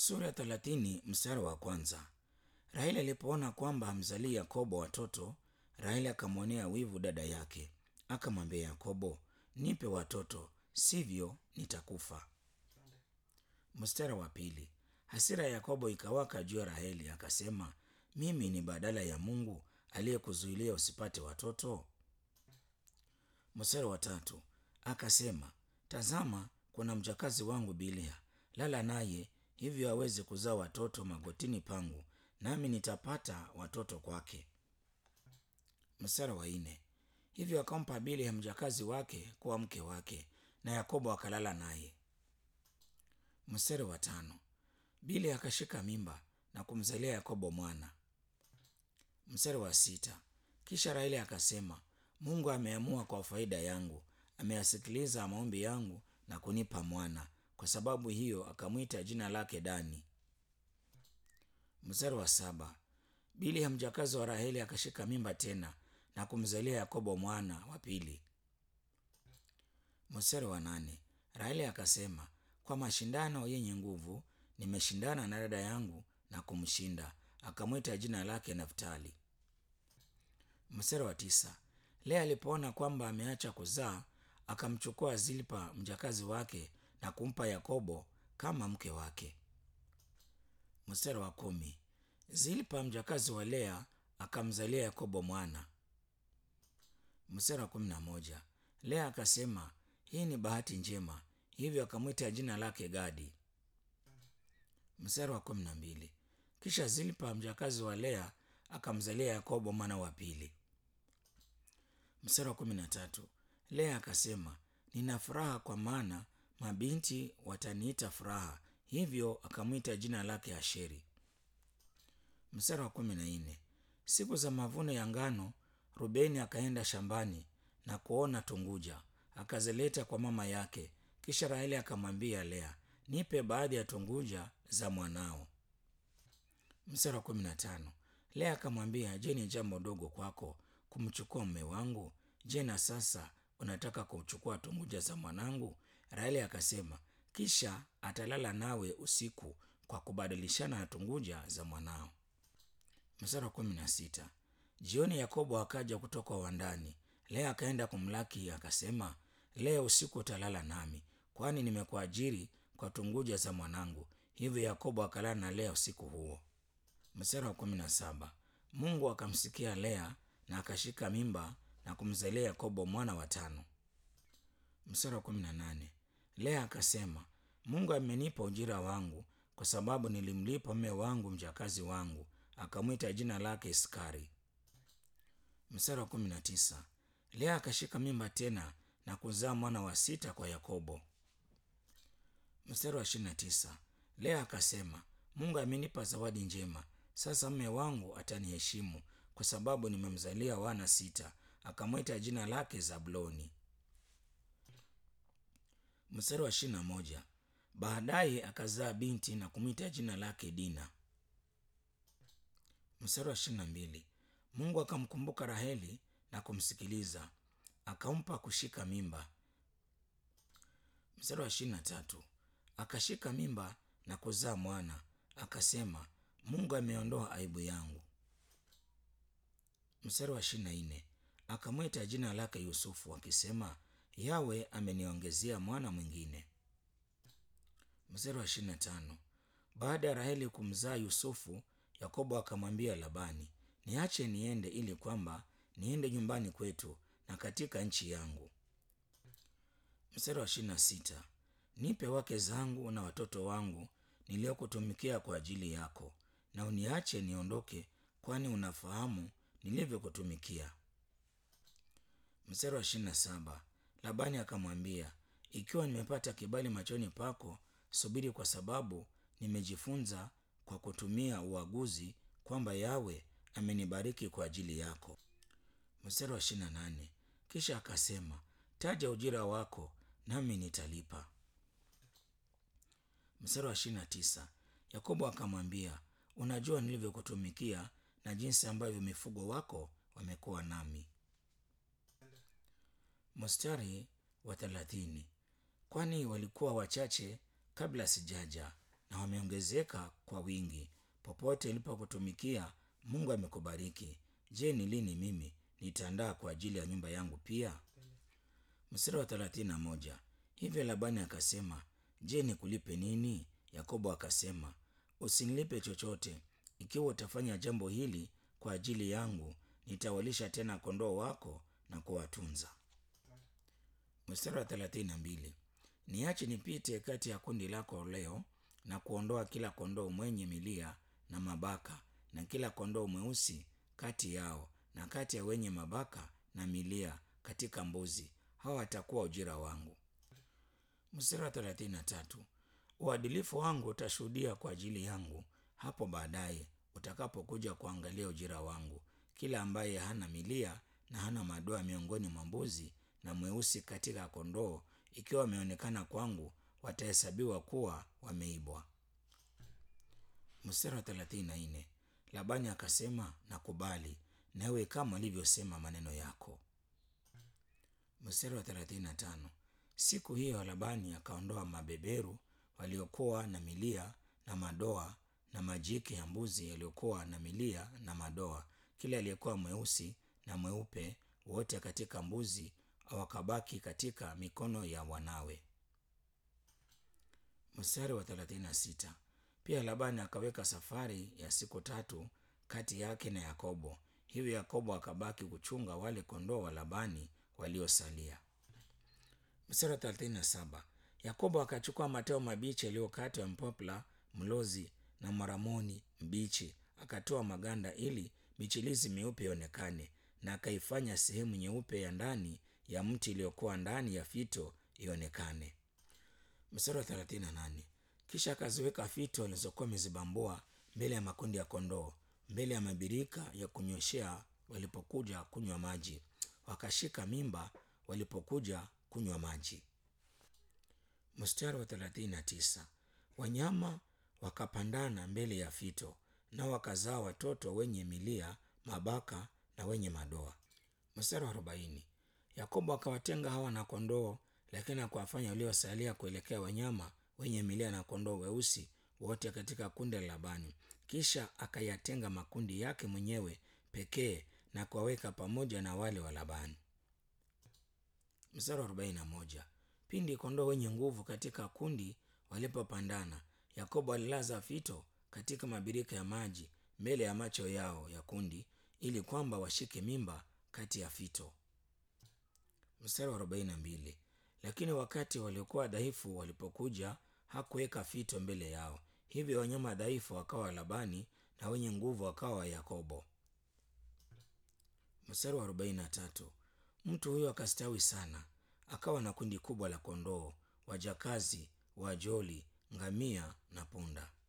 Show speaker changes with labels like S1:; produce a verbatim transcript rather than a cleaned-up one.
S1: Sura ya thelathini mstari wa kwanza. Raheli alipoona kwamba hamzalii Yakobo watoto, Raheli akamwonea wivu dada yake, akamwambia Yakobo, nipe watoto, sivyo nitakufa. Mstari wa pili. Hasira ya Yakobo ikawaka juu ya Raheli, akasema, mimi ni badala ya Mungu aliyekuzuilia usipate watoto? Mstari wa tatu. Akasema, tazama, kuna mjakazi wangu Bilha, lala naye, hivyo aweze kuzaa watoto magotini pangu, nami nitapata watoto kwake. Mstari wa nne. Hivyo akampa Bilha mjakazi wake kuwa mke wake, na Yakobo akalala naye. Mstari wa tano. Bilha akashika mimba na kumzalia Yakobo mwana. Mstari wa sita. Kisha Raheli akasema, Mungu ameamua kwa faida yangu, ameyasikiliza maombi yangu na kunipa mwana. Kwa sababu hiyo akamwita jina lake Dani. Mstari wa saba. Bilha mjakazi wa Raheli akashika mimba tena na kumzalia Yakobo mwana wa pili. Mstari wa nane. Raheli akasema, kwa mashindano yenye nguvu nimeshindana na dada yangu na kumshinda, akamwita jina lake Naftali. Mstari wa tisa. Lea alipoona kwamba ameacha kuzaa, akamchukua Zilpa mjakazi wake na kumpa Yakobo kama mke wake. Mstari wa kumi. Zilpa mjakazi wa Lea akamzalia Yakobo mwana. Mstari wa kumi na moja. Lea akasema, hii ni bahati njema, hivyo akamwita jina lake Gadi. Mstari wa kumi na mbili. Kisha Zilpa mjakazi wa Lea akamzalia Yakobo mwana wa pili. Mstari wa kumi na tatu. Lea akasema, nina furaha kwa maana mabinti wataniita furaha, hivyo akamwita jina lake Asheri. Mstari wa kumi na nne. Siku za mavuno ya ngano, Rubeni akaenda shambani na kuona tunguja, akazileta kwa mama yake. Kisha Raheli akamwambia Lea, nipe baadhi ya tunguja za mwanao. Mstari wa kumi na tano. Lea akamwambia, je, ni jambo dogo kwako kumchukua mume wangu? Je, na sasa unataka kuchukua tunguja za mwanangu? Raheli akasema, kisha atalala nawe usiku kwa kubadilishana na tunguja za mwanao. Mstari wa kumi na sita. Jioni Yakobo akaja kutoka wandani. Lea akaenda kumlaki akasema, leo usiku utalala nami, kwani nimekuajiri kwa tunguja za mwanangu. Hivyo Yakobo akalala na Lea usiku huo. Mstari wa kumi na saba. Mungu akamsikia Lea na akashika mimba na kumzalia Yakobo mwana wa tano. Mstari wa kumi na nane. Lea akasema, Mungu amenipa ujira wangu, kwa sababu nilimlipa mume wangu mjakazi wangu, akamwita jina lake Iskari. Mstari wa kumi na tisa. Lea akashika mimba tena na kuzaa mwana wa sita kwa Yakobo. Mstari wa ishirini na tisa. Lea akasema, Mungu amenipa zawadi njema, sasa mume wangu ataniheshimu kwa sababu nimemzalia wana sita, akamwita jina lake Zabuloni. Mstari wa ishirini na moja. Baadaye akazaa binti na kumwita jina lake Dina. Mstari wa ishirini na mbili. Mungu akamkumbuka Raheli na kumsikiliza, akampa kushika mimba. Mstari wa ishirini na tatu. Akashika mimba na kuzaa mwana, akasema, Mungu ameondoa aibu yangu. Mstari wa ishirini na nne. Akamwita jina lake Yusufu akisema, Yawe ameniongezea mwana mwingine. Mstari wa ishirini na tano. Baada ya Raheli kumzaa Yusufu, Yakobo akamwambia Labani, niache niende ili kwamba niende nyumbani kwetu na katika nchi yangu. Mstari wa ishirini na sita. Nipe wake zangu na watoto wangu niliokutumikia kwa ajili yako, na uniache niondoke, kwani unafahamu nilivyokutumikia. Mstari wa ishirini na saba. Labani akamwambia, ikiwa nimepata kibali machoni pako, subiri, kwa sababu nimejifunza kwa kutumia uaguzi kwamba Yawe amenibariki kwa ajili yako. Mstari wa ishirini na nane. Kisha akasema, taja ujira wako nami nitalipa. Mstari wa ishirini na tisa. Yakobo akamwambia, unajua nilivyokutumikia na jinsi ambavyo mifugo wako wamekuwa nami. Mstari wa thelathini. Kwani walikuwa wachache kabla sijaja, na wameongezeka kwa wingi. Popote nilipokutumikia, Mungu amekubariki. Je, ni lini mimi nitaandaa kwa ajili ya nyumba yangu pia? Mstari wa thelathini na moja. Hivyo Labani akasema, je, nikulipe nini? Yakobo akasema, usinilipe chochote. Ikiwa utafanya jambo hili kwa ajili yangu, nitawalisha tena kondoo wako na kuwatunza. Mstari wa thelathini na mbili. Niache nipite kati ya kundi lako leo na kuondoa kila kondoo mwenye milia na mabaka na kila kondoo mweusi kati yao na kati ya wenye mabaka na milia katika mbuzi. Hawa watakuwa ujira wangu. Mstari wa thelathini na tatu. Uadilifu wangu utashuhudia kwa ajili yangu hapo baadaye utakapokuja kuangalia ujira wangu. Kila ambaye hana milia na hana madoa miongoni mwa mbuzi na mweusi katika kondoo, ikiwa wameonekana kwangu, watahesabiwa kuwa wameibwa. Mstari wa thelathini na nne. Labani akasema, nakubali, nawe kama ulivyosema maneno yako. Mstari wa thelathini na tano. Siku hiyo Labani akaondoa mabeberu waliokuwa na milia na madoa na majike ya mbuzi yaliyokuwa na milia na madoa, kila aliyekuwa mweusi na mweupe, wote katika mbuzi, wakabaki katika mikono ya wanawe. Mstari wa thelathini na sita. Pia Labani akaweka safari ya siku tatu kati yake na Yakobo. Hivyo Yakobo akabaki kuchunga wale kondoo wa Labani waliosalia. Mstari wa thelathini na saba. Yakobo akachukua mateo mabichi yaliyokatwa ya mpopla, mlozi na maramoni mbichi, akatoa maganda ili michilizi meupe ionekane, na akaifanya sehemu nyeupe ya ndani ya mti iliyokuwa ndani ya fito ionekane. Mstari wa thelathini na nane. Kisha akaziweka fito alizokuwa amezibambua mbele ya makundi ya kondoo, mbele ya mabirika ya kunyweshea walipokuja kunywa maji, wakashika mimba walipokuja kunywa maji. Mstari wa thelathini na tisa. Wanyama wakapandana mbele ya fito, nao wakazaa watoto wenye milia, mabaka na wenye madoa. Mstari wa arobaini. Yakobo akawatenga hawa na kondoo, lakini akuwafanya waliosalia kuelekea wanyama wenye milia na kondoo weusi wote katika kundi la Labani. Kisha akayatenga makundi yake mwenyewe pekee na kuwaweka pamoja na wale wa Labani. Mstari wa arobaini na moja. Pindi kondoo wenye nguvu katika kundi walipopandana, Yakobo alilaza fito katika mabirika ya maji mbele ya macho yao ya kundi, ili kwamba washike mimba kati ya fito. Mstari wa arobaini na mbili. Lakini wakati waliokuwa dhaifu walipokuja, hakuweka fito mbele yao. Hivyo wanyama dhaifu wakawa Labani na wenye nguvu wakawa wa Yakobo. Mstari wa arobaini na tatu. Mtu huyo akastawi sana, akawa na kundi kubwa la kondoo, wajakazi, wajoli, ngamia na punda.